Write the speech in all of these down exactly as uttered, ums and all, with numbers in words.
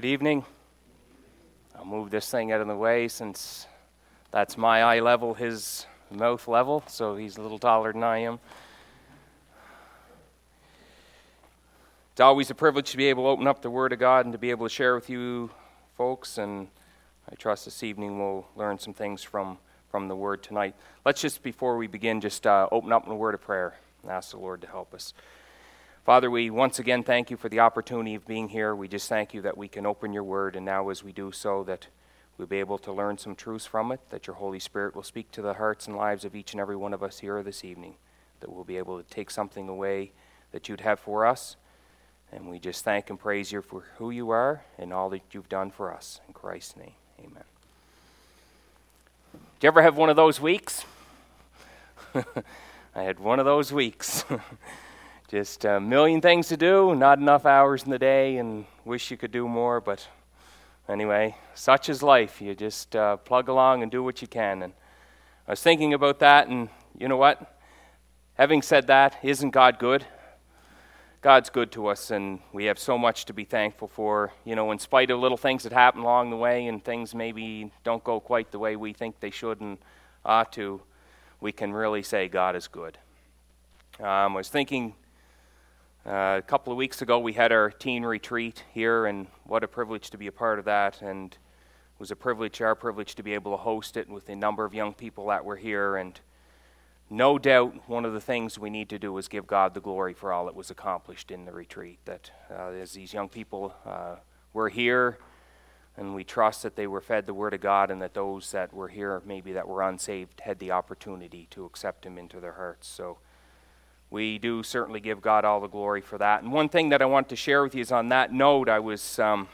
Good evening. I'll move this thing out of the way since that's my eye level, his mouth level, so he's a little taller than I am. It's always a privilege to be able to open up the Word of God and to be able to share with you folks, and I trust this evening we'll learn some things from, from the Word tonight. Let's just, before we begin, just uh, open up in a word of prayer and ask the Lord to help us. Father, we once again thank you for the opportunity of being here. We just thank you that we can open your word, and now as we do so, that we'll be able to learn some truths from it, that your Holy Spirit will speak to the hearts and lives of each and every one of us here this evening, that we'll be able to take something away that you'd have for us. And we just thank and praise you for who you are and all that you've done for us. In Christ's name, amen. Did you ever have one of those weeks? I had one of those weeks. Just a million things to do, not enough hours in the day, and wish you could do more. But anyway, such is life. You just uh, plug along and do what you can. And I was thinking about that, and you know what? Having said that, isn't God good? God's good to us, and we have so much to be thankful for. You know, in spite of little things that happen along the way, and things maybe don't go quite the way we think they should and ought to, we can really say God is good. Um, I was thinking... Uh, a couple of weeks ago, we had our teen retreat here, and what a privilege to be a part of that. And it was a privilege, our privilege, to be able to host it with the number of young people that were here. And no doubt, one of the things we need to do is give God the glory for all that was accomplished in the retreat. That uh, as these young people uh, were here, and we trust that they were fed the Word of God, and that those that were here, maybe that were unsaved, had the opportunity to accept Him into their hearts. So we do certainly give God all the glory for that. And one thing that I want to share with you is on that note, I was, um,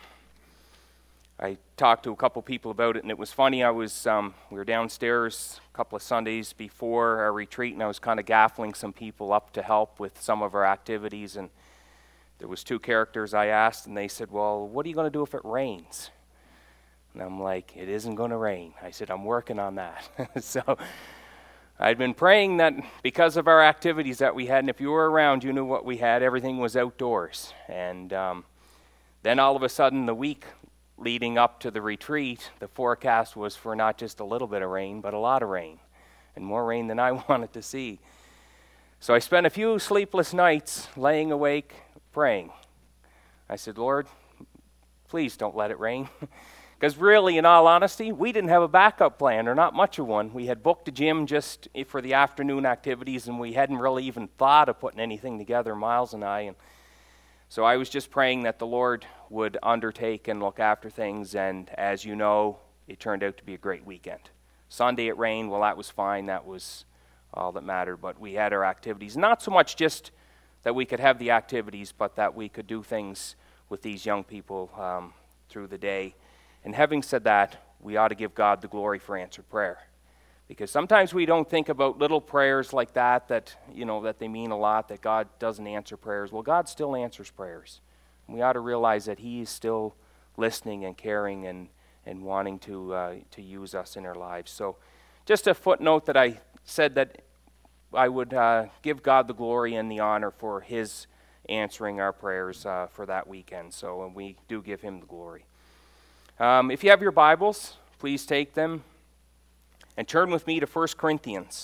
I talked to a couple people about it, and it was funny. I was, um, we were downstairs a couple of Sundays before our retreat, and I was kind of gaffling some people up to help with some of our activities. And there was two characters I asked, and they said, "Well, what are you going to do if it rains?" And I'm like, "It isn't going to rain." I said, "I'm working on that." So I'd been praying that because of our activities that we had, and if you were around, you knew what we had. Everything was outdoors. And um, then all of a sudden, the week leading up to the retreat, the forecast was for not just a little bit of rain, but a lot of rain, and more rain than I wanted to see. So I spent a few sleepless nights laying awake praying. I said, "Lord, please don't let it rain." Because really, in all honesty, we didn't have a backup plan, or not much of one. We had booked a gym just for the afternoon activities, and we hadn't really even thought of putting anything together, Miles and I. And so I was just praying that the Lord would undertake and look after things, and as you know, it turned out to be a great weekend. Sunday it rained, well, that was fine. That was all that mattered, but we had our activities. Not so much just that we could have the activities, but that we could do things with these young people um, through the day. And having said that, we ought to give God the glory for answered prayer. Because sometimes we don't think about little prayers like that, that, you know, that they mean a lot, that God doesn't answer prayers. Well, God still answers prayers. And we ought to realize that He is still listening and caring and, and wanting to, uh, to use us in our lives. So just a footnote that I said that I would uh, give God the glory and the honor for His answering our prayers uh, for that weekend. So and we do give Him the glory. Um, if you have your Bibles, please take them and turn with me to First Corinthians.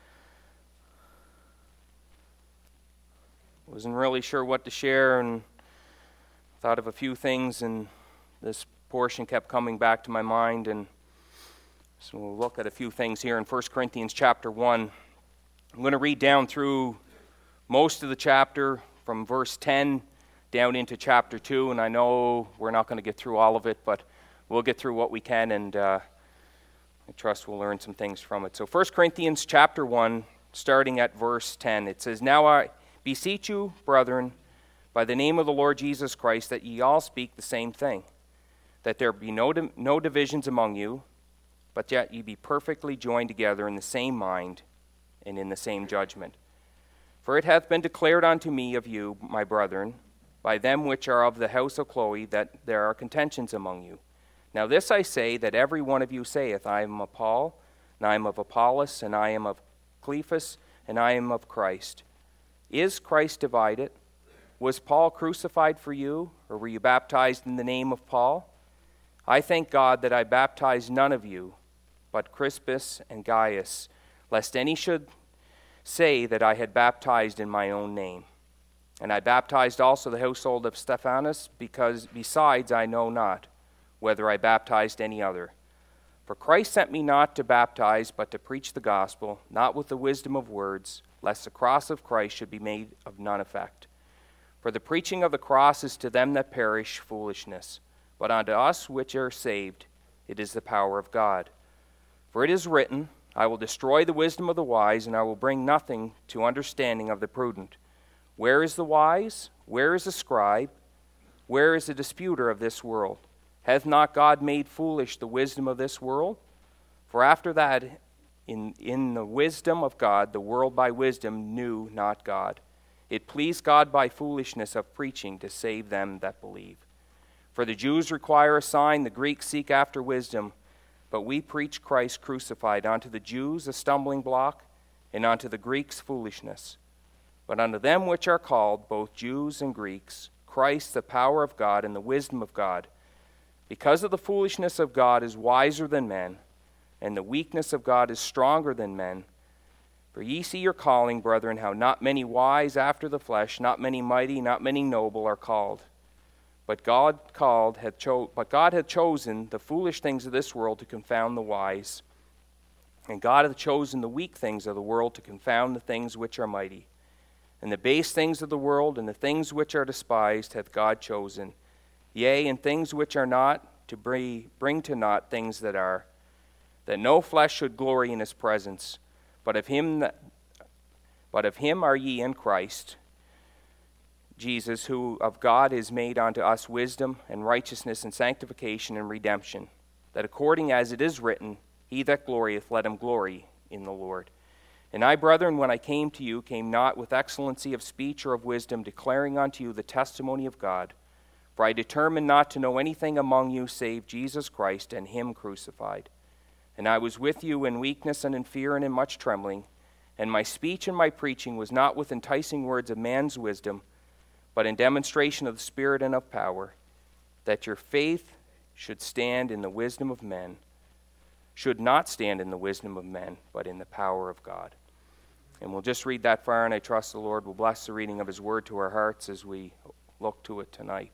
Wasn't really sure what to share and thought of a few things, and this portion kept coming back to my mind. And so we'll look at a few things here in First Corinthians chapter one. I'm going to read down through most of the chapter from verse ten down into chapter two, and I know we're not going to get through all of it, but we'll get through what we can, and uh, I trust we'll learn some things from it. So First Corinthians chapter one, starting at verse ten, it says, "Now I beseech you, brethren, by the name of the Lord Jesus Christ, that ye all speak the same thing, that there be no, di- no divisions among you, but yet ye be perfectly joined together in the same mind and in the same judgment. For it hath been declared unto me of you, my brethren, by them which are of the house of Chloe, that there are contentions among you. Now this I say, that every one of you saith, I am of Paul, and I am of Apollos, and I am of Cephas, and I am of Christ. Is Christ divided? Was Paul crucified for you, or were you baptized in the name of Paul? I thank God that I baptized none of you, but Crispus and Gaius, lest any should say that I had baptized in my own name. And I baptized also the household of Stephanas, because besides I know not whether I baptized any other. For Christ sent me not to baptize, but to preach the gospel, not with the wisdom of words, lest the cross of Christ should be made of none effect. For the preaching of the cross is to them that perish foolishness, but unto us which are saved it is the power of God. For it is written, I will destroy the wisdom of the wise, and I will bring nothing to understanding of the prudent. Where is the wise? Where is the scribe? Where is the disputer of this world? Hath not God made foolish the wisdom of this world? For after that, in, in the wisdom of God, the world by wisdom knew not God. It pleased God by foolishness of preaching to save them that believe. For the Jews require a sign, the Greeks seek after wisdom, but we preach Christ crucified, unto the Jews a stumbling block, and unto the Greeks foolishness. But unto them which are called, both Jews and Greeks, Christ the power of God and the wisdom of God. Because of the foolishness of God is wiser than men, and the weakness of God is stronger than men. For ye see your calling, brethren, how not many wise after the flesh, not many mighty, not many noble are called. But God called, hath cho- but God hath chosen the foolish things of this world to confound the wise. And God hath chosen the weak things of the world to confound the things which are mighty. And the base things of the world and the things which are despised hath God chosen. Yea, and things which are not, to bring, bring to naught things that are, that no flesh should glory in his presence. But of him that, but of him are ye in Christ Jesus, who of God is made unto us wisdom and righteousness and sanctification and redemption, that according as it is written, he that glorieth, let him glory in the Lord. And I, brethren, when I came to you, came not with excellency of speech or of wisdom, declaring unto you the testimony of God. For I determined not to know anything among you save Jesus Christ and him crucified. And I was with you in weakness and in fear and in much trembling. And my speech and my preaching was not with enticing words of man's wisdom, but in demonstration of the Spirit and of power, that your faith should stand in the wisdom of men, should not stand in the wisdom of men, but in the power of God. And we'll just read that far, and I trust the Lord will bless the reading of his word to our hearts as we look to it tonight.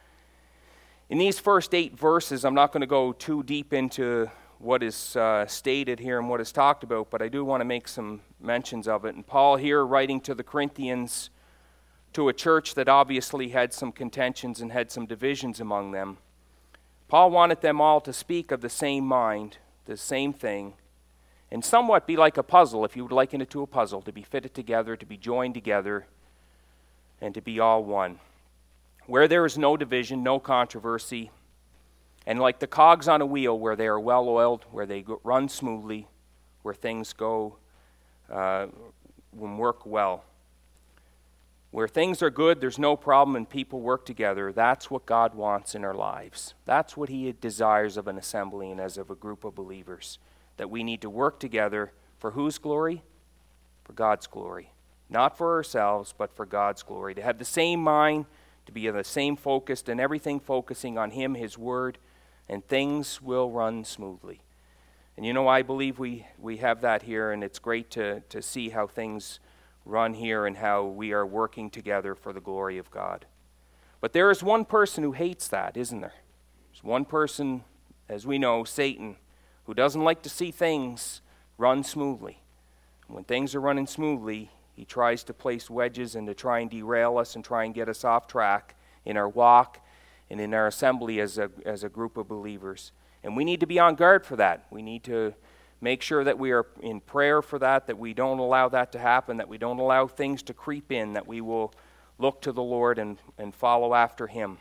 In these first eight verses, I'm not going to go too deep into what is uh, stated here and what is talked about, but I do want to make some mentions of it. And Paul here, writing to the Corinthians, to a church that obviously had some contentions and had some divisions among them, Paul wanted them all to speak of the same mind, the same thing, and somewhat be like a puzzle, if you would liken it to a puzzle, to be fitted together, to be joined together, and to be all one. Where there is no division, no controversy, and like the cogs on a wheel, where they are well oiled, where they go, run smoothly, where things go uh, and work well. Where things are good, there's no problem, and people work together. That's what God wants in our lives. That's what he desires of an assembly and as of a group of believers. That we need to work together for whose glory? For God's glory. Not for ourselves, but for God's glory. To have the same mind, to be the same focused, and everything focusing on him, his word, and things will run smoothly. And you know, I believe we, we have that here, and it's great to, to see how things run here and how we are working together for the glory of God. But there is one person who hates that, isn't there? There's one person, as we know, Satan, who doesn't like to see things run smoothly. And when things are running smoothly, he tries to place wedges and to try and derail us and try and get us off track in our walk and in our assembly as a, as a group of believers. And we need to be on guard for that. We need to make sure that we are in prayer for that, that we don't allow that to happen, that we don't allow things to creep in, that we will look to the Lord and, and follow after him.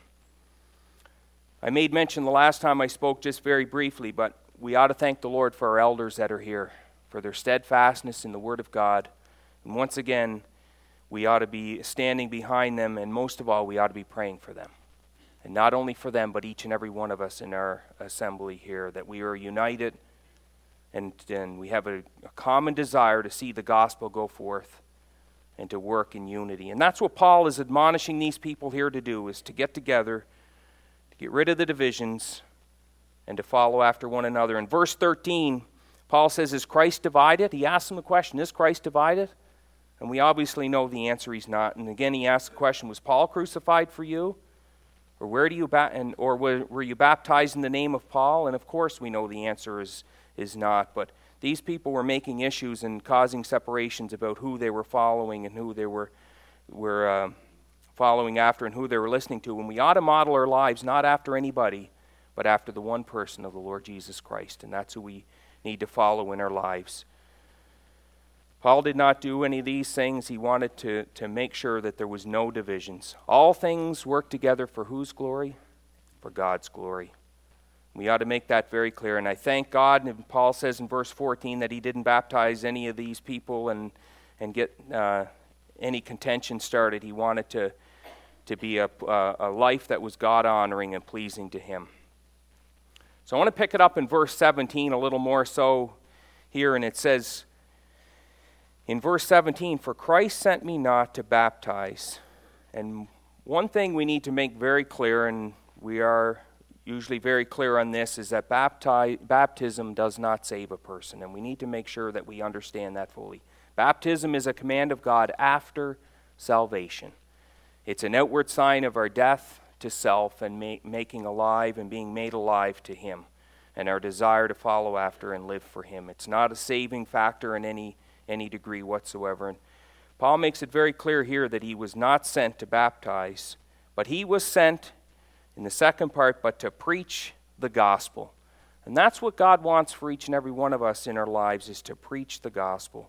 I made mention the last time I spoke just very briefly, but we ought to thank the Lord for our elders that are here, for their steadfastness in the Word of God. And once again, we ought to be standing behind them, and most of all, we ought to be praying for them. And not only for them, but each and every one of us in our assembly here, that we are united and, and we have a, a common desire to see the gospel go forth, and to work in unity. And that's what Paul is admonishing these people here to do, is to get together, to get rid of the divisions, and to follow after one another. In verse thirteen, Paul says, is Christ divided? He asks them the question, is Christ divided? And we obviously know the answer, he's not. And again, he asks the question, was Paul crucified for you? Or where do you ba- and, or were, were you baptized in the name of Paul? And of course we know the answer is, is not. But these people were making issues and causing separations about who they were following and who they were, were uh, following after and who they were listening to. And we ought to model our lives not after anybody, but after the one person of the Lord Jesus Christ. And that's who we need to follow in our lives. Paul did not do any of these things. He wanted to, to make sure that there was no divisions. All things work together for whose glory? For God's glory. We ought to make that very clear. And I thank God, and Paul says in verse fourteen that he didn't baptize any of these people and, and get uh, any contention started. He wanted to, to be a, a life that was God-honoring and pleasing to him. So I want to pick it up in verse seventeen a little more so here, and it says in verse seventeen, for Christ sent me not to baptize. And one thing we need to make very clear, and we are usually very clear on this, is that bapti- baptism does not save a person, and we need to make sure that we understand that fully. Baptism is a command of God after salvation. It's an outward sign of our death to self and ma- making alive and being made alive to him, and our desire to follow after and live for him. It's not a saving factor in any any degree whatsoever. And Paul makes it very clear here that he was not sent to baptize, but he was sent, in the second part, but to preach the gospel. And that's what God wants for each and every one of us in our lives, is to preach the gospel.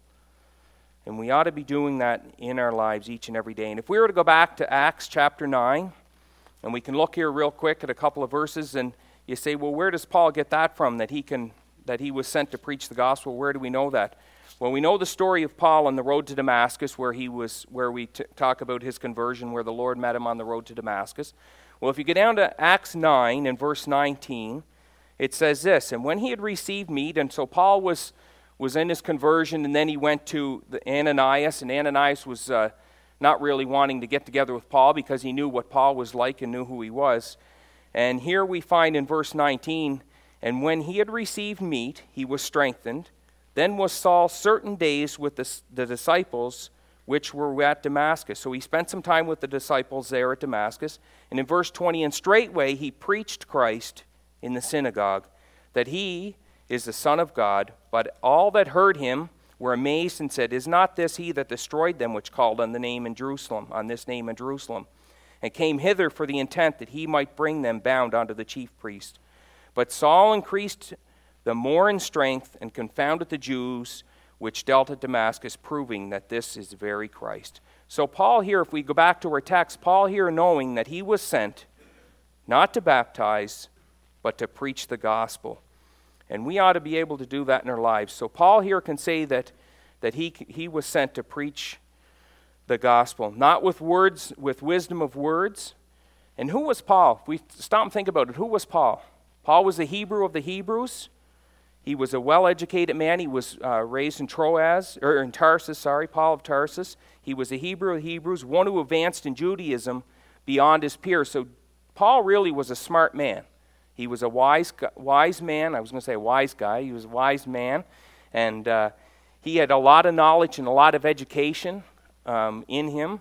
And we ought to be doing that in our lives each and every day. And if we were to go back to Acts chapter nine, and we can look here real quick at a couple of verses, and you say, well, where does Paul get that from, that he can that he was sent to preach the gospel? Where do we know that? Well, we know the story of Paul on the road to Damascus, where he was, where we t- talk about his conversion, where the Lord met him on the road to Damascus. Well, if you get down to Acts nine and verse nineteen, it says this, and when he had received meat, and so Paul was was in his conversion, and then he went to the Ananias, and Ananias was uh, not really wanting to get together with Paul because he knew what Paul was like and knew who he was. And here we find in verse nineteen, and when he had received meat, he was strengthened. Then was Saul certain days with the, the disciples which were at Damascus. So he spent some time with the disciples there at Damascus. And in verse twenty, and straightway he preached Christ in the synagogue, that he is the Son of God. But all that heard him were amazed and said, is not this he that destroyed them which called on the name in Jerusalem, on this name in Jerusalem, and came hither for the intent that he might bring them bound unto the chief priest? But Saul increased the more in strength, and confounded the Jews which dealt at Damascus, proving that this is very Christ. So Paul here, if we go back to our text, Paul here knowing that he was sent not to baptize, but to preach the gospel. And we ought to be able to do that in our lives. So Paul here can say that, that he, he was sent to preach the gospel, not with words, with wisdom of words. And who was Paul? If we stop and think about it, who was Paul? Paul was the Hebrew of the Hebrews. He was a well-educated man. He was uh, raised in Troas, or in Tarsus, sorry, Paul of Tarsus. He was a Hebrew of Hebrews, one who advanced in Judaism beyond his peers. So Paul really was a smart man. He was a wise wise man. I was going to say a wise guy. He was a wise man. And uh, he had a lot of knowledge and a lot of education um, in him.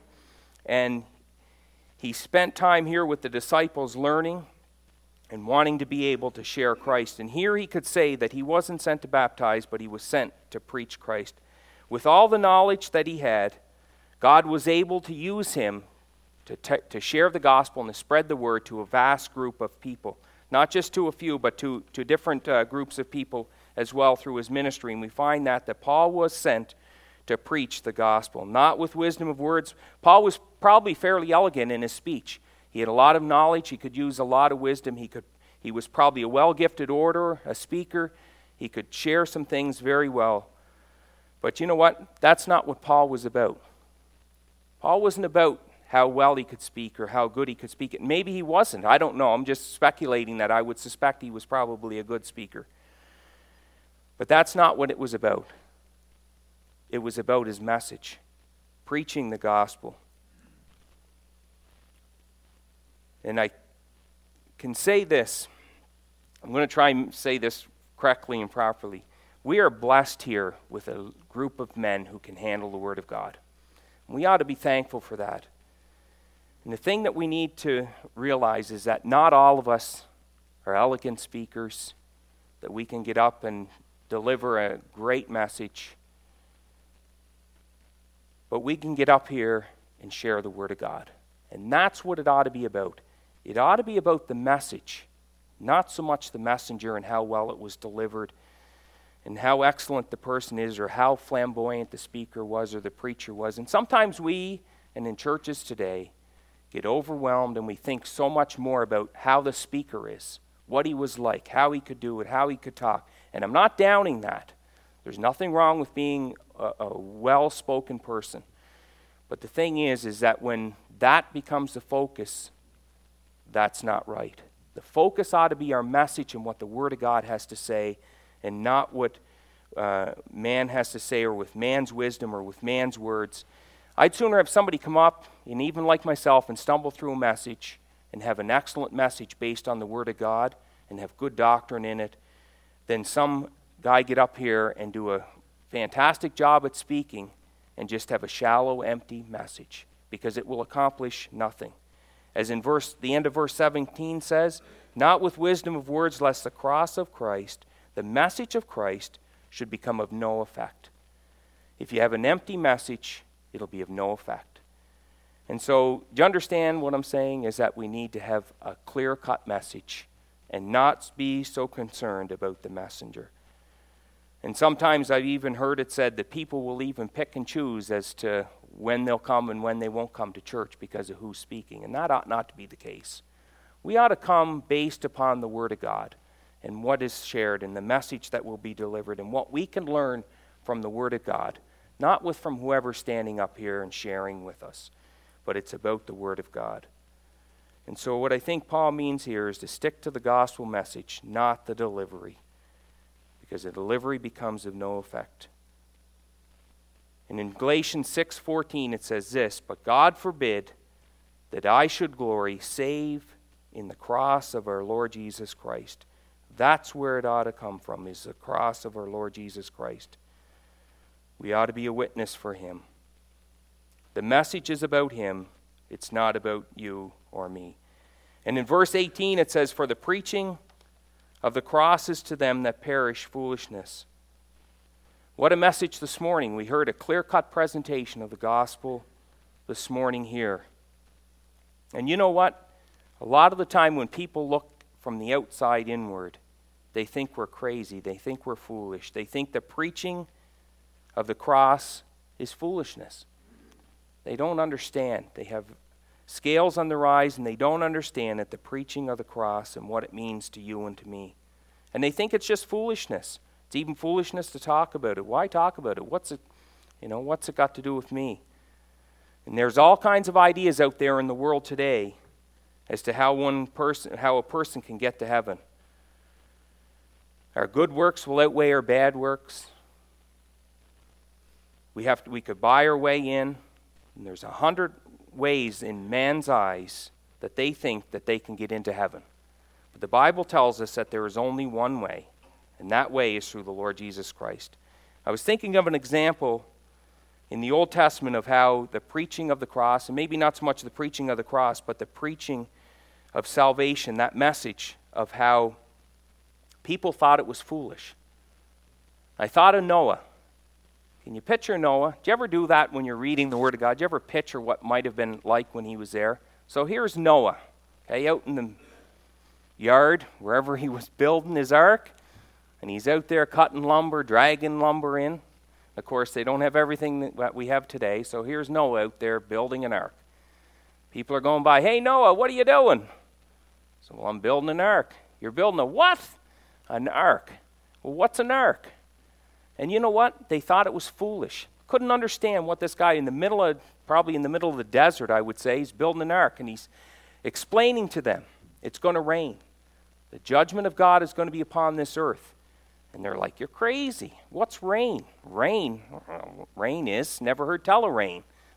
And he spent time here with the disciples learning and wanting to be able to share Christ. And here he could say that he wasn't sent to baptize, but he was sent to preach Christ. With all the knowledge that he had, God was able to use him to, te- to share the gospel and to spread the word to a vast group of people. Not just to a few, but to, to different uh, groups of people as well through his ministry. And we find that, that Paul was sent to preach the gospel, not with wisdom of words. Paul was probably fairly elegant in his speech. He had a lot of knowledge. He could use a lot of wisdom. He could. He was probably a well-gifted orator, a speaker. He could share some things very well. But you know what? That's not what Paul was about. Paul wasn't about how well he could speak or how good he could speak it. Maybe he wasn't. I don't know. I'm just speculating that I would suspect he was probably a good speaker. But that's not what it was about. It was about his message. preaching the gospel. And I can say this. I'm going to try and say this correctly and properly. We are blessed here with a group of men who can handle the Word of God. We ought to be thankful for that. And the thing that we need to realize is that not all of us are elegant speakers, that we can get up and deliver a great message. But we can get up here and share the Word of God. And that's what it ought to be about. It ought to be about the message, not so much the messenger and how well it was delivered and how excellent the person is or how flamboyant the speaker was or the preacher was. And sometimes we, and in churches today, get overwhelmed and we think so much more about how the speaker is, what he was like, how he could do it, how he could talk. And I'm not downing that. There's nothing wrong with being a, a well-spoken person. But the thing is, is that when that becomes the focus, that's not right. The focus ought to be our message and what the Word of God has to say, and not what uh, man has to say or with man's wisdom or with man's words. I'd sooner have somebody come up, and even like myself, and stumble through a message and have an excellent message based on the Word of God and have good doctrine in it, than some guy get up here and do a fantastic job at speaking and just have a shallow, empty message, because it will accomplish nothing. As in verse, the end of verse seventeen says, not with wisdom of words, lest the cross of Christ, the message of Christ, should become of no effect. If you have an empty message, it'll be of no effect. And so, do you understand what I'm saying? Is that we need to have a clear-cut message and not be so concerned about the messenger. And sometimes I've even heard it said that people will even pick and choose as to when they'll come and when they won't come to church because of who's speaking. And that ought not to be the case. We ought to come based upon the Word of God and what is shared and the message that will be delivered and what we can learn from the Word of God, not with from whoever's standing up here and sharing with us, but it's about the Word of God. And so what I think Paul means here is to stick to the gospel message, not the delivery, because the delivery becomes of no effect. And in Galatians six fourteen it says this, but God forbid that I should glory save in the cross of our Lord Jesus Christ. That's where it ought to come from, is the cross of our Lord Jesus Christ. We ought to be a witness for Him. The message is about Him. It's not about you or me. And in verse eighteen it says, for the preaching of the cross is to them that perish foolishness. What a message this morning. We heard a clear-cut presentation of the gospel this morning here. And you know what? A lot of the time when people look from the outside inward, they think we're crazy. They think we're foolish. They think the preaching of the cross is foolishness. They don't understand. They have scales on their eyes, and they don't understand that the preaching of the cross and what it means to you and to me. And they think it's just foolishness. It's even foolishness to talk about it. Why talk about it? What's it, you know, what's it got to do with me? And there's all kinds of ideas out there in the world today as to how one person, how a person can get to heaven. Our good works will outweigh our bad works. We have to, we could buy our way in, and there's a hundred ways in man's eyes that they think that they can get into heaven. But the Bible tells us that there is only one way, and that way is through the Lord Jesus Christ. I was thinking of an example in the Old Testament of how the preaching of the cross, and maybe not so much the preaching of the cross, but the preaching of salvation, that message of how people thought it was foolish. I thought of Noah. Can you picture Noah? Do you ever do that when you're reading the Word of God? Do you ever picture what might have been like when he was there? So here's Noah, okay, out in the yard, wherever he was building his ark, and he's out there cutting lumber, dragging lumber in. Of course, they don't have everything that we have today, so here's Noah out there building an ark. People are going by, hey, Noah, what are you doing? So, well, I'm building an ark. You're building a what? An ark. Well, what's an ark? And you know what? They thought it was foolish. Couldn't understand what this guy in the middle of, probably in the middle of the desert, I would say, he's building an ark, and he's explaining to them, it's going to rain. The judgment of God is going to be upon this earth. And they're like, you're crazy. What's rain? Rain? Rain is, never heard tell of rain.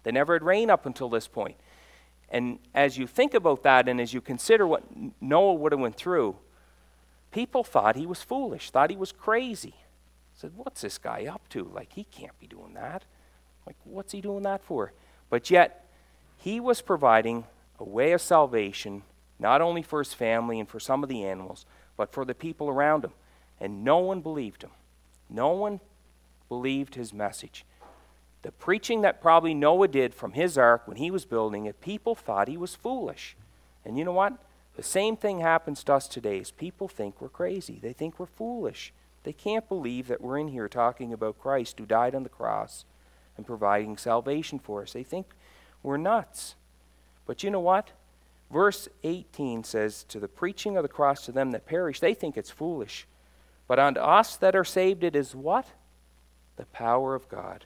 They never had rain up until this point. And as you think about that and as you consider what Noah would have went through, people thought he was foolish, thought he was crazy. Said, what's this guy up to? Like, he can't be doing that. Like, what's he doing that for? But yet, he was providing a way of salvation, not only for his family and for some of the animals, but for the people around him. And no one believed him. No one believed his message. The preaching that probably Noah did from his ark when he was building it, people thought he was foolish. And you know what? The same thing happens to us today is people think we're crazy. They think we're foolish. They can't believe that we're in here talking about Christ who died on the cross and providing salvation for us. They think we're nuts. But you know what? Verse eighteen says, to the preaching of the cross to them that perish, they think it's foolish. But unto us that are saved, it is what? The power of God.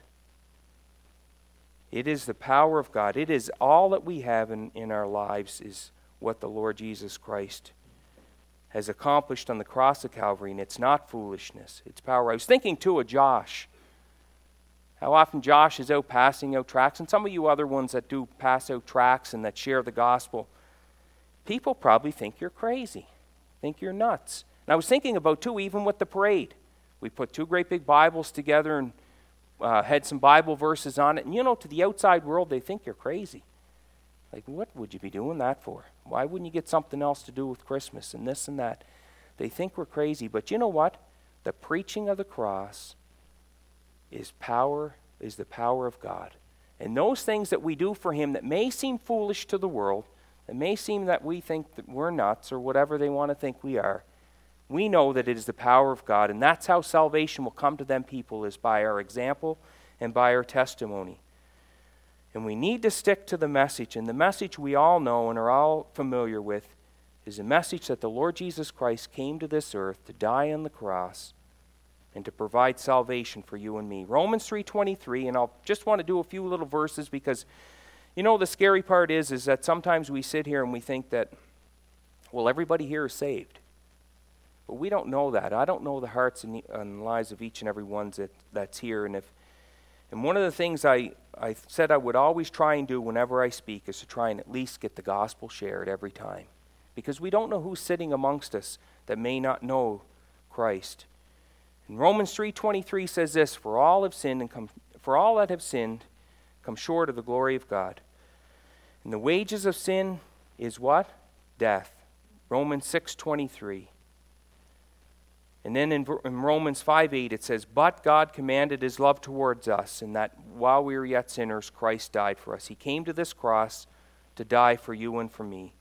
It is the power of God. It is all that we have in, in our lives is what the Lord Jesus Christ has accomplished on the cross of Calvary, and it's not foolishness. It's power. I was thinking, too, of Josh. How often Josh is out passing out tracts, and some of you other ones that do pass out tracts and that share the gospel, people probably think you're crazy, think you're nuts. And I was thinking about, too, even with the parade. We put two great big Bibles together and uh, had some Bible verses on it. And, you know, to the outside world, they think you're crazy. Like, what would you be doing that for? Why wouldn't you get something else to do with Christmas and this and that? They think we're crazy. But you know what? The preaching of the cross is power, is the power of God. And those things that we do for him that may seem foolish to the world, that may seem that we think that we're nuts or whatever they want to think we are, we know that it is the power of God, and that's how salvation will come to them people, is by our example and by our testimony. And we need to stick to the message, and the message we all know and are all familiar with is a message that the Lord Jesus Christ came to this earth to die on the cross and to provide salvation for you and me. Romans three twenty-three, and I'll just want to do a few little verses because, you know, the scary part is, is that sometimes we sit here and we think that, well, everybody here is saved. But we don't know that. I don't know the hearts and, and lives of each and every one that, that's here. And if, and one of the things I, I said I would always try and do whenever I speak is to try and at least get the gospel shared every time. Because we don't know who's sitting amongst us that may not know Christ. And Romans three twenty-three says this, For all have sinned and come, for all that have sinned come short of the glory of God. And the wages of sin is what? Death. Romans six twenty-three. And then in, in Romans five eight it says, But God commanded his love towards us, in that while we were yet sinners, Christ died for us. He came to this cross to die for you and for me.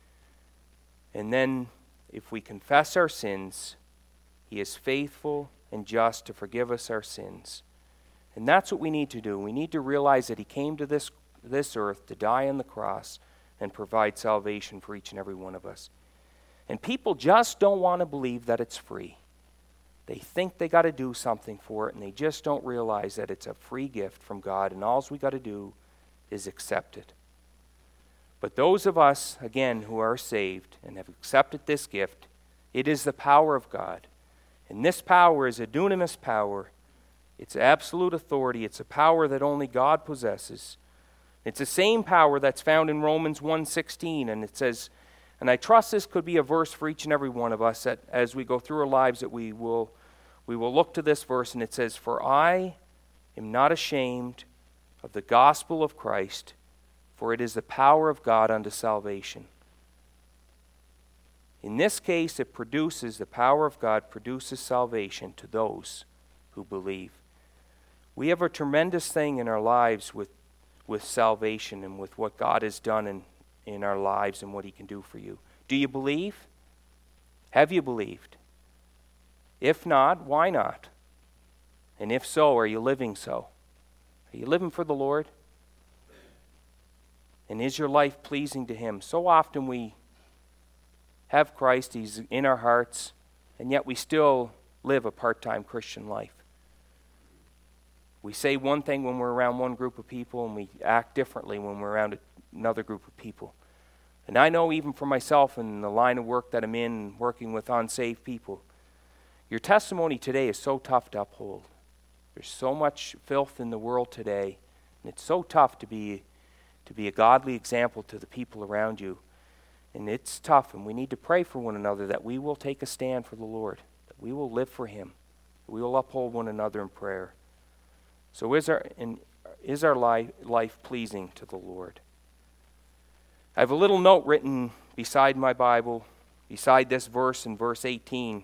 And then if we confess our sins, he is faithful and just to forgive us our sins. And that's what we need to do. We need to realize that he came to this, this earth to die on the cross and provide salvation for each and every one of us. And people just don't want to believe that it's free. They think they got to do something for it, and they just don't realize that it's a free gift from God, and all we got to do is accept it. But those of us, again, who are saved and have accepted this gift, it is the power of God. And this power is a dunamis power. It's absolute authority. It's a power that only God possesses. It's the same power that's found in Romans one sixteen, and it says, and I trust this could be a verse for each and every one of us that as we go through our lives that we will we will look to this verse, and it says, For I am not ashamed of the gospel of Christ, for it is the power of God unto salvation. In this case, it produces, the power of God produces salvation to those who believe. We have a tremendous thing in our lives with, with salvation and with what God has done in, in our lives and what he can do for you. Do you believe? Have you believed? If not, why not? And if so, are you living so? Are you living for the Lord? And is your life pleasing to him? So often we have Christ, he's in our hearts, and yet we still live a part-time Christian life. We say one thing when we're around one group of people, and we act differently when we're around another group of people. And I know even for myself in the line of work that I'm in, working with unsaved people, your testimony today is so tough to uphold. There's so much filth in the world today And it's so tough to be to be a godly example to the people around you. And it's tough, and we need to pray for one another that we will take a stand for the Lord, that we will live for him, that we will uphold one another in prayer. So is our, in, is our life, life pleasing to the Lord? I have a little note written beside my Bible, beside this verse in verse eighteen.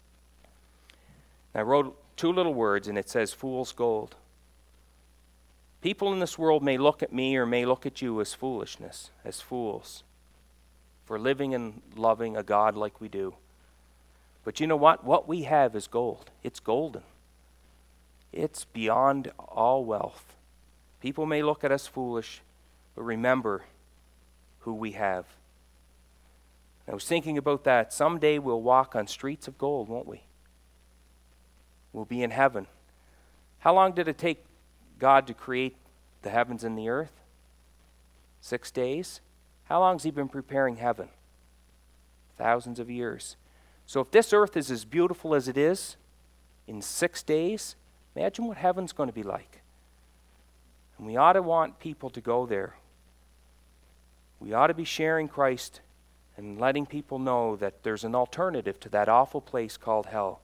I wrote two little words, and it says, fool's gold. People in this world may look at me or may look at you as foolishness, as fools, for living and loving a God like we do. But you know what? What we have is gold. It's golden. It's beyond all wealth. People may look at us foolish, but remember who we have. I was thinking about that. Someday we'll walk on streets of gold, won't we? We'll be in heaven. How long did it take God to create the heavens and the earth? Six days? How long has he been preparing heaven? Thousands of years. So if this earth is as beautiful as it is in six days, imagine what heaven's going to be like. And we ought to want people to go there. We ought to be sharing Christ and letting people know that there's an alternative to that awful place called hell.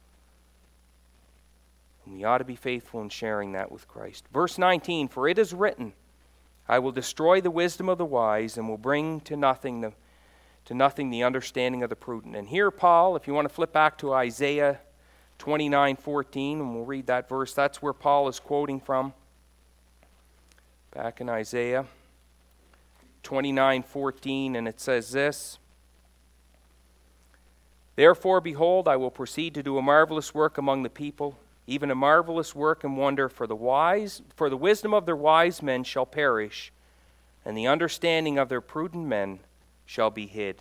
And we ought to be faithful in sharing that with Christ. Verse nineteen, for it is written, I will destroy the wisdom of the wise and will bring to nothing the, to nothing the understanding of the prudent. And here, Paul, if you want to flip back to Isaiah twenty-nine fourteen, and we'll read that verse, that's where Paul is quoting from. Back in Isaiah twenty-nine fourteen, and it says this, therefore, behold, I will proceed to do a marvelous work among the people, even a marvelous work and wonder, for the wise, for the wisdom of their wise men shall perish, and the understanding of their prudent men shall be hid.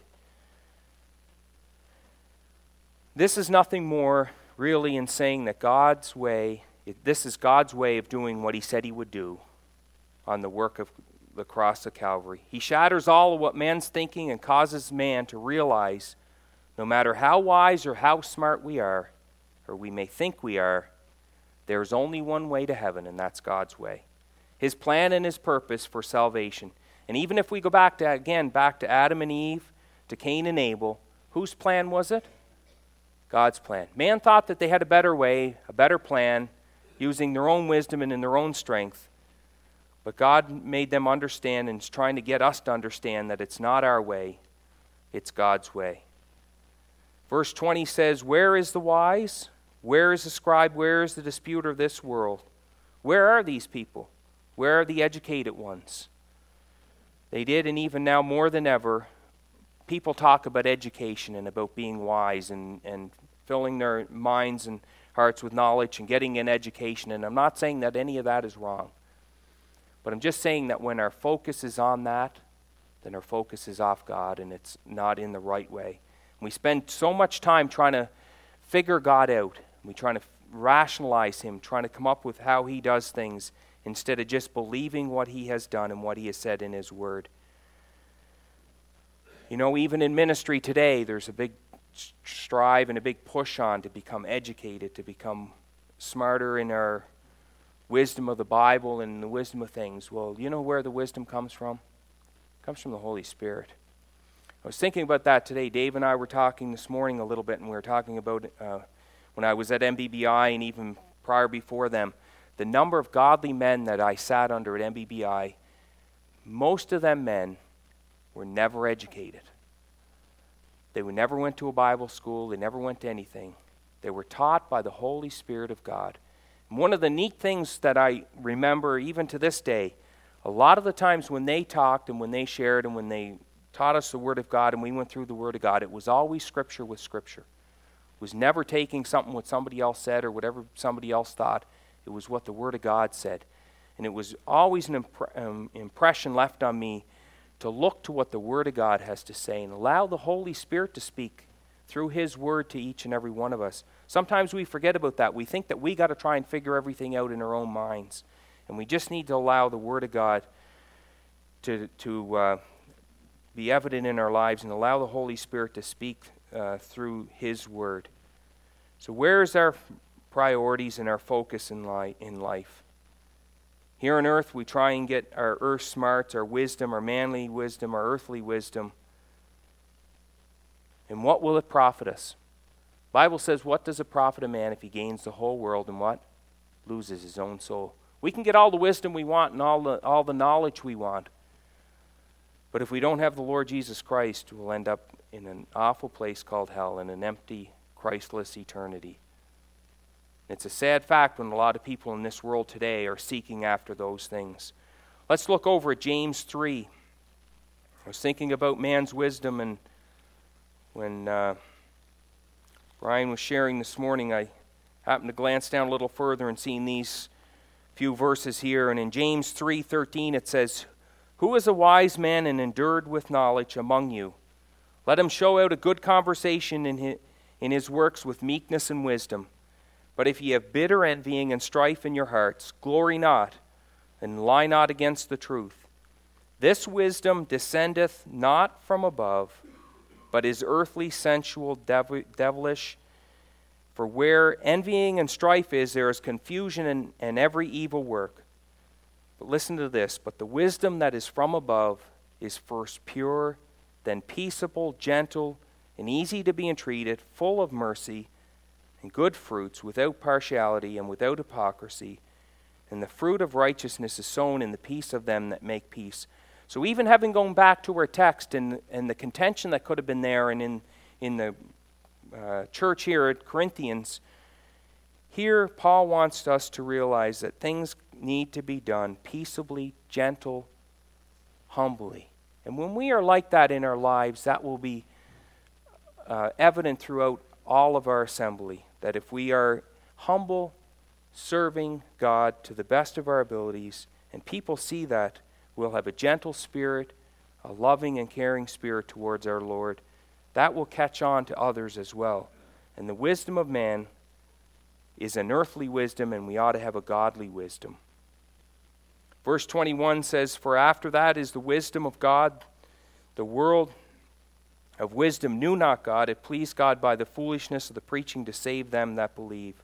This is nothing more really in saying that God's way, this is God's way of doing what he said he would do on the work of the cross of Calvary. He shatters all of what man's thinking and causes man to realize no matter how wise or how smart we are, or we may think we are, there's only one way to heaven, and that's God's way. His plan and his purpose for salvation. And even if we go back to, again, back to Adam and Eve, to Cain and Abel, whose plan was it? God's plan. Man thought that they had a better way, a better plan, using their own wisdom and in their own strength. But God made them understand and is trying to get us to understand that it's not our way, it's God's way. Verse twenty says, where is the wise? Where is the scribe? Where is the disputer of this world? Where are these people? Where are the educated ones? They did, and even now more than ever, people talk about education and about being wise and, and filling their minds and hearts with knowledge and getting an education. And I'm not saying that any of that is wrong. But I'm just saying that when our focus is on that, then our focus is off God and it's not in the right way. We spend so much time trying to figure God out. We trying to rationalize him, trying to come up with how he does things instead of just believing what he has done and what he has said in his word. You know, even in ministry today, there's a big strive and a big push on to become educated, to become smarter in our wisdom of the Bible and the wisdom of things. Well, you know where the wisdom comes from? It comes from the Holy Spirit. I was thinking about that today. Dave and I were talking this morning a little bit, and we were talking about uh, when I was at M B B I and even prior before them, the number of godly men that I sat under at M B B I, most of them men were never educated. They never went to a Bible school. They never went to anything. They were taught by the Holy Spirit of God. And one of the neat things that I remember even to this day, a lot of the times when they talked and when they shared and when they taught us the Word of God and we went through the Word of God, it was always Scripture with Scripture. It was never taking something what somebody else said or whatever somebody else thought. It was what the Word of God said. And it was always an impre- um, impression left on me to look to what the Word of God has to say and allow the Holy Spirit to speak through His Word to each and every one of us. Sometimes we forget about that. We think that we got to try and figure everything out in our own minds. And we just need to allow the Word of God to, to uh, be evident in our lives and allow the Holy Spirit to speak uh, through His Word. So where is our priorities and our focus in, li- in life? Here on earth, we try and get our earth smarts, our wisdom, our manly wisdom, our earthly wisdom. And what will it profit us? The Bible says, what does it profit a man if he gains the whole world and what? Loses his own soul. We can get all the wisdom we want and all the, all the knowledge we want. But if we don't have the Lord Jesus Christ, we'll end up in an awful place called hell, in an empty, Christless eternity. It's a sad fact when a lot of people in this world today are seeking after those things. Let's look over at James three. I was thinking about man's wisdom, and when uh, Brian was sharing this morning, I happened to glance down a little further and seen these few verses here. And in James three thirteen it says, "Who is a wise man and endued with knowledge among you? Let him show out a good conversation in his, in his works with meekness and wisdom. But if ye have bitter envying and strife in your hearts, glory not, and lie not against the truth. This wisdom descendeth not from above, but is earthly, sensual, dev- devilish. For where envying and strife is, there is confusion and, and every evil work. But listen to this, but the wisdom that is from above is first pure, then peaceable, gentle, and easy to be entreated, full of mercy and good fruits, without partiality and without hypocrisy. And the fruit of righteousness is sown in the peace of them that make peace." So even having gone back to our text and, and the contention that could have been there and in, in the uh, church here at Corinthians, here Paul wants us to realize that things need to be done peaceably, gentle, humbly. And when we are like that in our lives, that will be uh, evident throughout all of our assembly, that if we are humble, serving God to the best of our abilities, and people see that, we'll have a gentle spirit, a loving and caring spirit towards our Lord. That will catch on to others as well. And the wisdom of man is an earthly wisdom, and we ought to have a godly wisdom. Verse twenty-one says, "For after that is the wisdom of God. The world of wisdom knew not God. It pleased God by the foolishness of the preaching to save them that believe."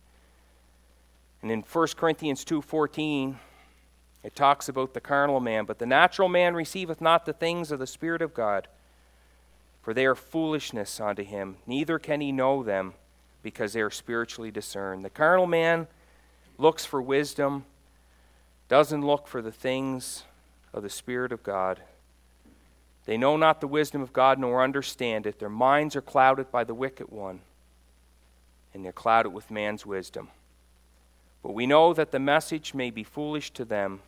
And in First Corinthians two fourteen, it talks about the carnal man. "But the natural man receiveth not the things of the Spirit of God, for they are foolishness unto him. Neither can he know them, because they are spiritually discerned." The carnal man looks for wisdom, doesn't look for the things of the Spirit of God. They know not the wisdom of God, nor understand it. Their minds are clouded by the wicked one, and they're clouded with man's wisdom. But we know that the message may be foolish to them,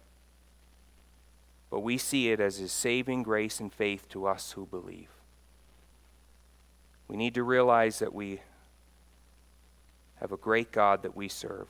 but we see it as His saving grace and faith to us who believe. We need to realize that we have a great God that we serve.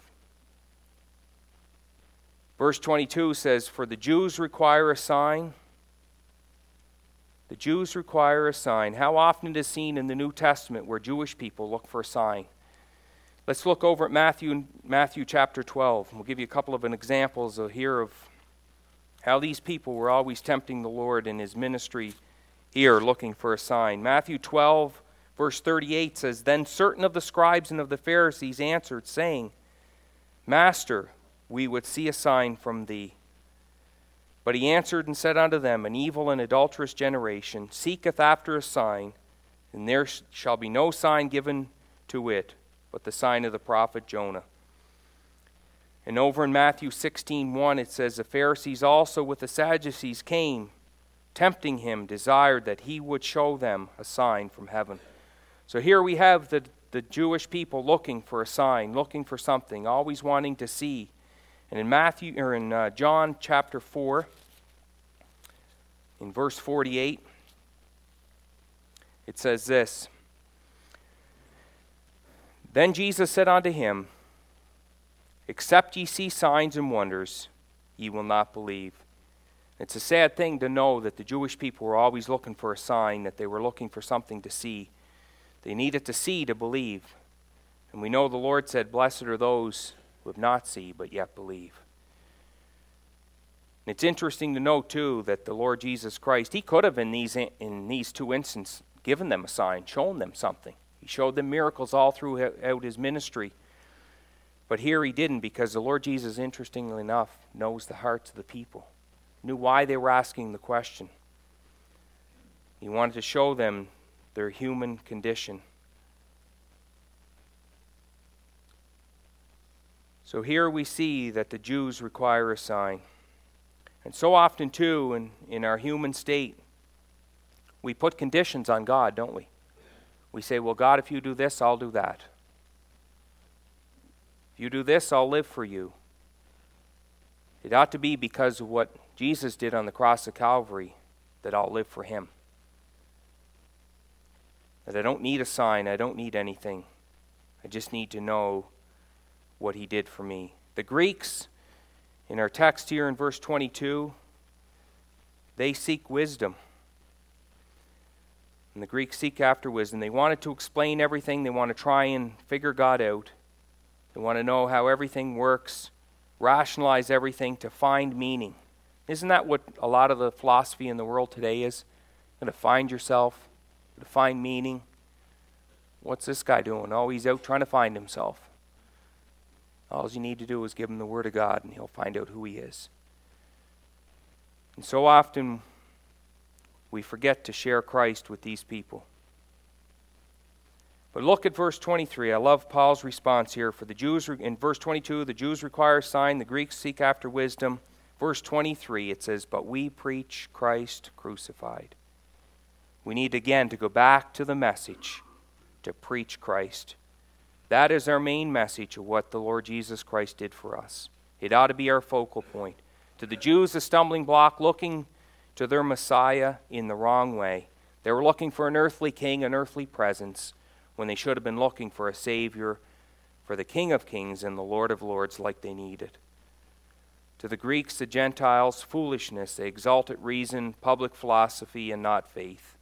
Verse twenty-two says, "For the Jews require a sign." The Jews require a sign. How often it is seen in the New Testament where Jewish people look for a sign? Let's look over at Matthew, Matthew chapter twelve. We'll give you a couple of examples here of how these people were always tempting the Lord in His ministry here, looking for a sign. Matthew twelve, verse thirty-eight says, "Then certain of the scribes and of the Pharisees answered, saying, Master, we would see a sign from thee. But he answered and said unto them, An evil and adulterous generation seeketh after a sign, and there shall be no sign given to it, but the sign of the prophet Jonah." And over in Matthew sixteen one, it says, "The Pharisees also with the Sadducees came, tempting him, desired that he would show them a sign from heaven." So here we have the, the Jewish people looking for a sign, looking for something, always wanting to see. And in Matthew or in uh, John chapter four, in verse forty-eight, it says this, "Then Jesus said unto him, Except ye see signs and wonders, ye will not believe." It's a sad thing to know that the Jewish people were always looking for a sign, that they were looking for something to see. They needed to see to believe. And we know the Lord said, "Blessed are those who have not seen, but yet believe." And it's interesting to note, too, that the Lord Jesus Christ, He could have, in these, in these two instances, given them a sign, shown them something. He showed them miracles all throughout His ministry. But here he didn't, because the Lord Jesus, interestingly enough, knows the hearts of the people, knew why they were asking the question. He wanted to show them their human condition. So here we see that the Jews require a sign. And so often, too, in, in our human state, we put conditions on God, don't we? We say, well, God, if you do this, I'll do that. If you do this, I'll live for you. It ought to be because of what Jesus did on the cross of Calvary that I'll live for him. That I don't need a sign, I don't need anything. I just need to know what he did for me. The Greeks, in our text here in verse twenty-two, they seek wisdom. And the Greeks seek after wisdom. They wanted to explain everything. They want to try and figure God out. They want to know how everything works, rationalize everything to find meaning. Isn't that what a lot of the philosophy in the world today is? To find yourself, to find meaning. What's this guy doing? Oh, he's out trying to find himself. All you need to do is give him the Word of God and he'll find out who he is. And so often we forget to share Christ with these people. But look at verse twenty-three. I love Paul's response here. For the Jews, in verse twenty-two, the Jews require a sign, the Greeks seek after wisdom. Verse twenty-three, it says, but we preach Christ crucified. We need again to go back to the message, to preach Christ. That is our main message of what the Lord Jesus Christ did for us. It ought to be our focal point. To the Jews, a stumbling block, looking to their Messiah in the wrong way. They were looking for an earthly king, an earthly presence, when they should have been looking for a Savior, for the King of Kings and the Lord of Lords like they needed. To the Greeks, the Gentiles, foolishness. They exalted reason, public philosophy, and not faith.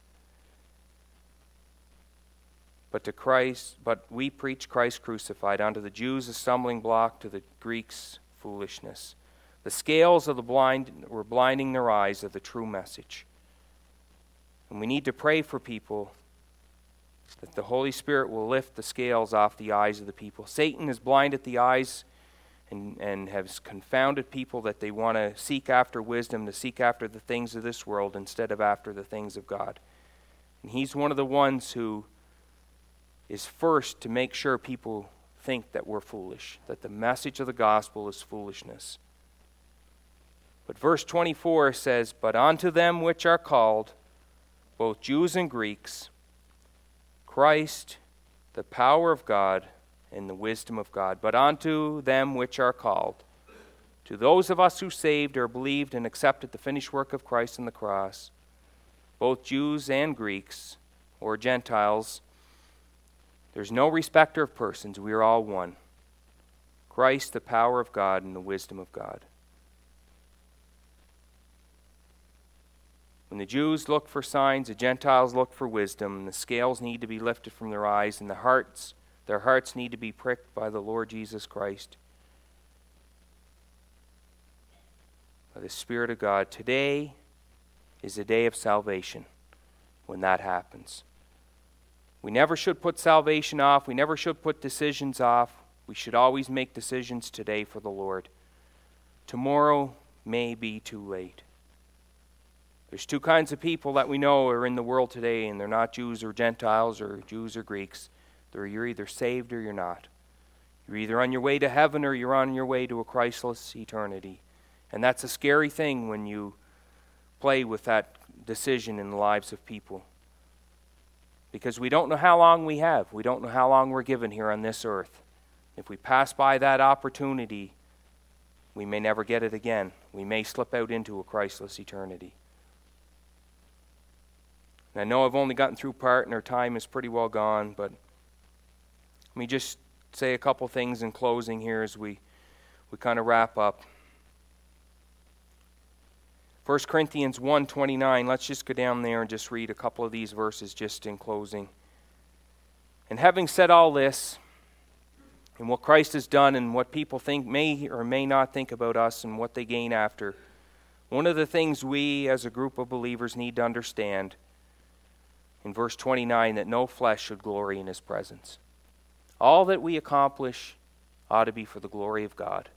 But to Christ, but we preach Christ crucified. Unto the Jews a stumbling block, to the Greeks foolishness. The scales of the blind were blinding their eyes of the true message. And we need to pray for people that the Holy Spirit will lift the scales off the eyes of the people. Satan has blinded the eyes and, and has confounded people that they want to seek after wisdom, to seek after the things of this world instead of after the things of God. And he's one of the ones who is first to make sure people think that we're foolish, that the message of the gospel is foolishness. But verse twenty-four says, but unto them which are called, both Jews and Greeks, Christ, the power of God, and the wisdom of God. But unto them which are called, to those of us who saved or believed and accepted the finished work of Christ on the cross, both Jews and Greeks, or Gentiles, there's no respecter of persons. We are all one. Christ, the power of God and the wisdom of God. When the Jews look for signs, the Gentiles look for wisdom. The scales need to be lifted from their eyes, and the hearts, their hearts need to be pricked by the Lord Jesus Christ, by the Spirit of God. Today is the day of salvation when that happens. We never should put salvation off. We never should put decisions off. We should always make decisions today for the Lord. Tomorrow may be too late. There's two kinds of people that we know are in the world today, and they're not Jews or Gentiles or Jews or Greeks. They're, you're either saved or you're not. You're either on your way to heaven or you're on your way to a Christless eternity. And that's a scary thing when you play with that decision in the lives of people. Because we don't know how long we have. We don't know how long we're given here on this earth. If we pass by that opportunity, we may never get it again. We may slip out into a Christless eternity. And I know I've only gotten through part and our time is pretty well gone, but let me just say a couple things in closing here as we, we kind of wrap up. First Corinthians one twenty-nine, let's just go down there and just read a couple of these verses just in closing. And having said all this, and what Christ has done and what people think may or may not think about us and what they gain after, one of the things we as a group of believers need to understand in verse twenty-nine, that no flesh should glory in his presence. All that we accomplish, ought to be for the glory of God.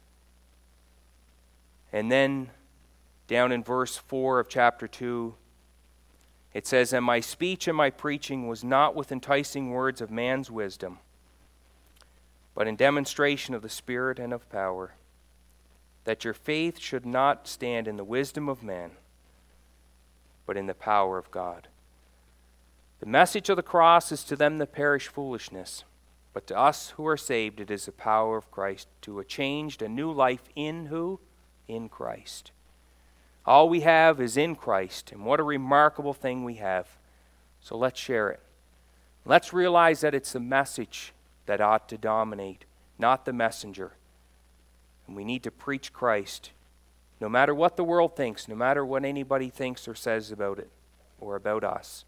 And then down in verse four of chapter two, it says, "And my speech and my preaching was not with enticing words of man's wisdom, but in demonstration of the Spirit and of power, that your faith should not stand in the wisdom of man, but in the power of God. The message of the cross is to them that perish foolishness, but to us who are saved it is the power of Christ, to a changed, a new life in who? In Christ. All we have is in Christ, and what a remarkable thing we have. So let's share it. Let's realize that it's the message that ought to dominate, not the messenger. And we need to preach Christ, no matter what the world thinks, no matter what anybody thinks or says about it, or about us.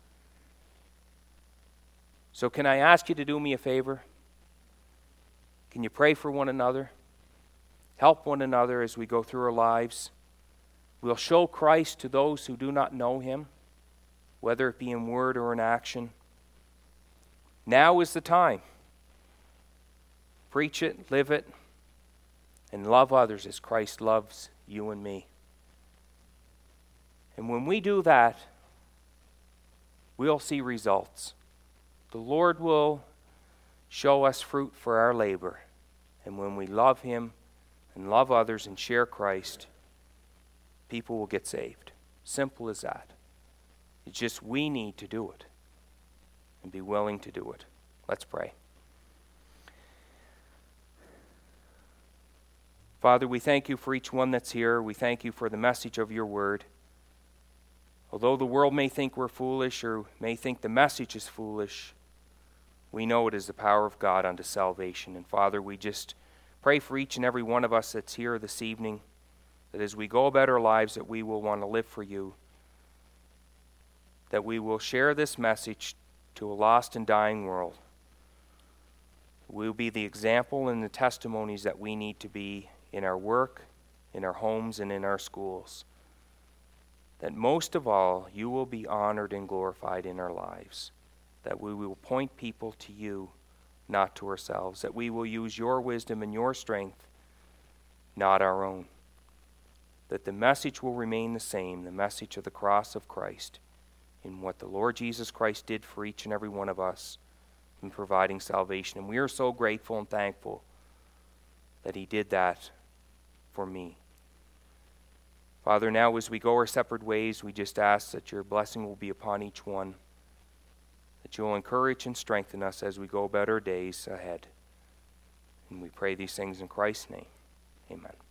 So can I ask you to do me a favor? Can you pray for one another? Help one another as we go through our lives. We'll show Christ to those who do not know him, whether it be in word or in action. Now is the time. Preach it, live it, and love others as Christ loves you and me. And when we do that, we'll see results. The Lord will show us fruit for our labor. And when we love him and love others and share Christ, people will get saved. Simple as that. It's just we need to do it and be willing to do it. Let's pray. Father, we thank you for each one that's here. We thank you for the message of your word. Although the world may think we're foolish or may think the message is foolish, we know it is the power of God unto salvation. And Father, we just pray for each and every one of us that's here this evening, that as we go about our lives, that we will want to live for you, that we will share this message to a lost and dying world. We'll be the example and the testimonies that we need to be in our work, in our homes, and in our schools. That most of all, you will be honored and glorified in our lives. That we will point people to you, not to ourselves. That we will use your wisdom and your strength, not our own. That the message will remain the same, the message of the cross of Christ, in what the Lord Jesus Christ did for each and every one of us in providing salvation. And we are so grateful and thankful that he did that for me. Father, now as we go our separate ways, we just ask that your blessing will be upon each one, that you'll encourage and strengthen us as we go about our days ahead. And we pray these things in Christ's name. Amen.